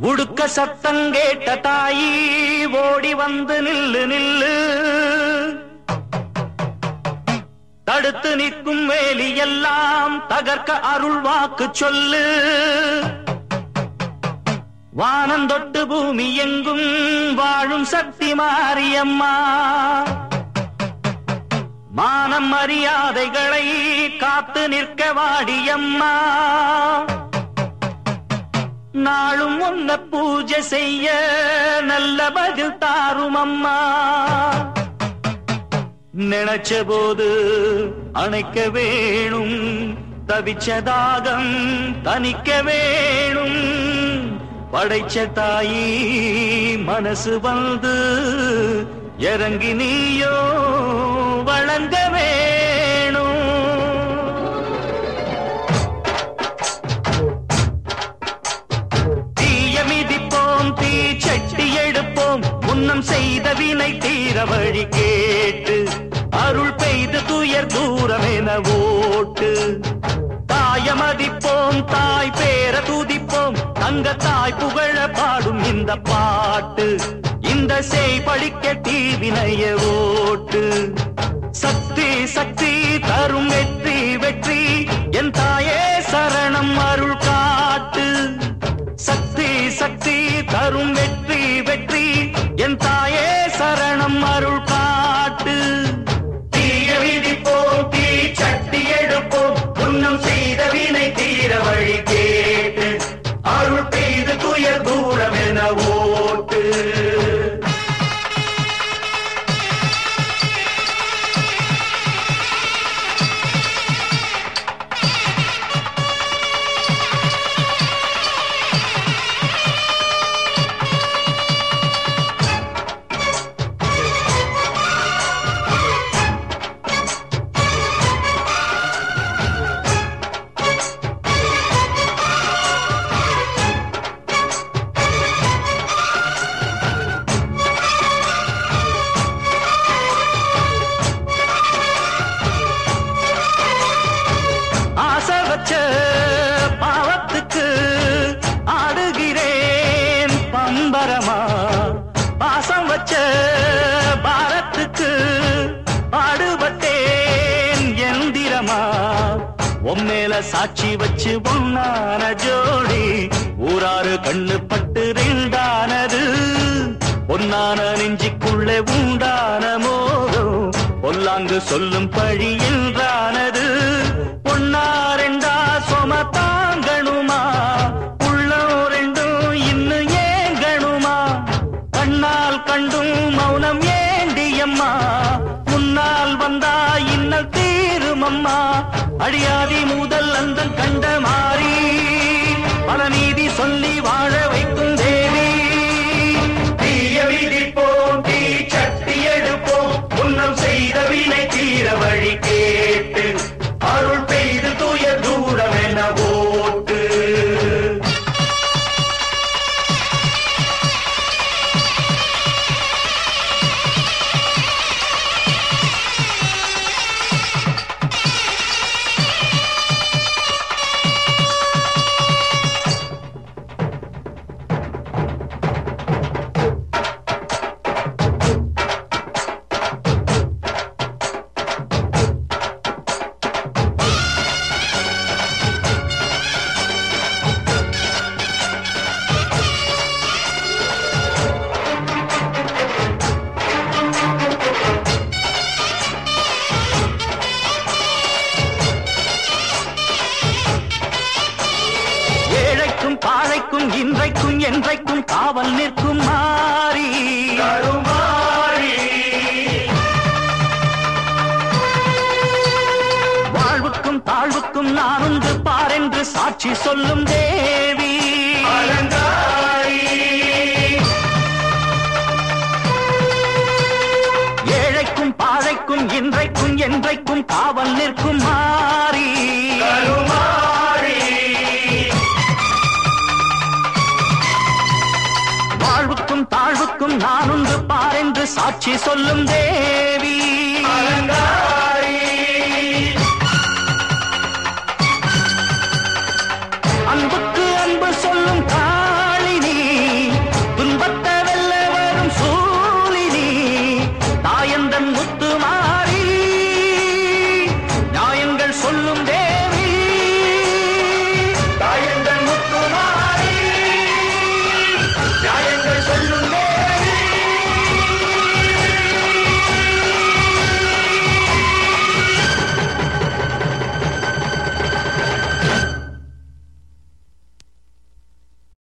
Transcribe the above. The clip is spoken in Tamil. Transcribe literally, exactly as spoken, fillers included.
உடுக்க சத்தம் கேட்ட தாயி ஓடி வந்து நில்லு நில்லு, தடுத்து நிற்கும் வேலி எல்லாம் தகர்க்க அருள் வாக்கு சொல்லு. வானந்தொட்டு பூமி எங்கும் வாழும் சக்தி மாரியம்மா, மானம் மரியாதைகளை காத்து நிற்க வாடியம்மா. நாளும் உன்ன பூஜை செய்ய நல்ல பதில் தாரும் அம்மா. நினைச்ச போது அணைக்க வேணும், தவிச்ச தாகம் தணிக்க வேணும். படைச்ச தாயி மனசு வந்து இறங்கி நீயோ வழங்க வேணும். தீய மிதிப்போம், தீ சட்டி எடுப்போம், முன்னம் செய்த வினை தீர வழி கேட்டு அருள் பெய்து துயர் தூரமென ஓட்டு. தாய மதிப்போம், தாய் பேர துதிப்போம், தங்க தாய் புகழ பாடும் இந்த பாட்டு. இந்த செய் படிக்க தீவினைய ஓட்டு. சக்தி சக்தி தரும் வெற்றி வெற்றி, என் தாயே சரணம் அருள் காட்டு. சக்தி சக்தி தரும் வெற்றி வெற்றி, என் தாயே சரணம் அருள் காட்டு. தீய விதிப்போம், தீ சட்டி எடுப்போம், புன்னம் செய்த வினை தீர வழி கேட்டு அருள் பெய்து துயர் தூரம் என ஓட்டு. பாவத்துக்கு ஆடுகிறேன் பம்பரமா, பாசம் வச்ச பாரத்துக்கு பாடுபட்டேன் எந்திரமா. உம்மேல சாட்சி வச்சு ஒன்னான ஜோடி ஊராறு கண்ணு பட்டு ரெண்டானது. பொன்னான நெஞ்சிக்குள்ளே உண்டான மோகம் பொல்லாங்கு சொல்லும் பழி என்றானது. பொன்னா ரெண்டா சொம தாங்கணுமா, உள்ளம் ரெண்டும் இன்னும் ஏங்கணுமா. கண்ணால் கண்டும் மௌனம் ஏண்டியம்மா, முன்னால் வந்தா இன்னல் தீருமம்மா. அடியாதி முதல் அந்த கண்ட மாறி பல நீதி சொல்லி வாழ வைக்கும் தேவி. தீய விதிப்போம், தீ சட்டி எடுப்போம், முன்னம் செய்த வினை தீர வழி கேட்டு அருள் பெய்து துயர் தூரம் என ஓட்டு. பாழைக்கும் இன்றைக்கும் என்றைக்கும் காவல் நிற்கும் மாறி கருமாறி. வாழ்வுக்கும் தாழ்வுக்கும் நான் உண்டு பாரென்று சாட்சி சொல்லும் தேவி அலங்காரி. ஏழைக்கும் பாழைக்கும் இன்றைக்கும் என்றைக்கும் காவல் நிற்கும் மாறி கருமாறி. வாழ்வுக்கும் தாழ்வுக்கும் நான் உண்டு பாரென்று சாட்சி சொல்லும் தேவி அலங்காரி.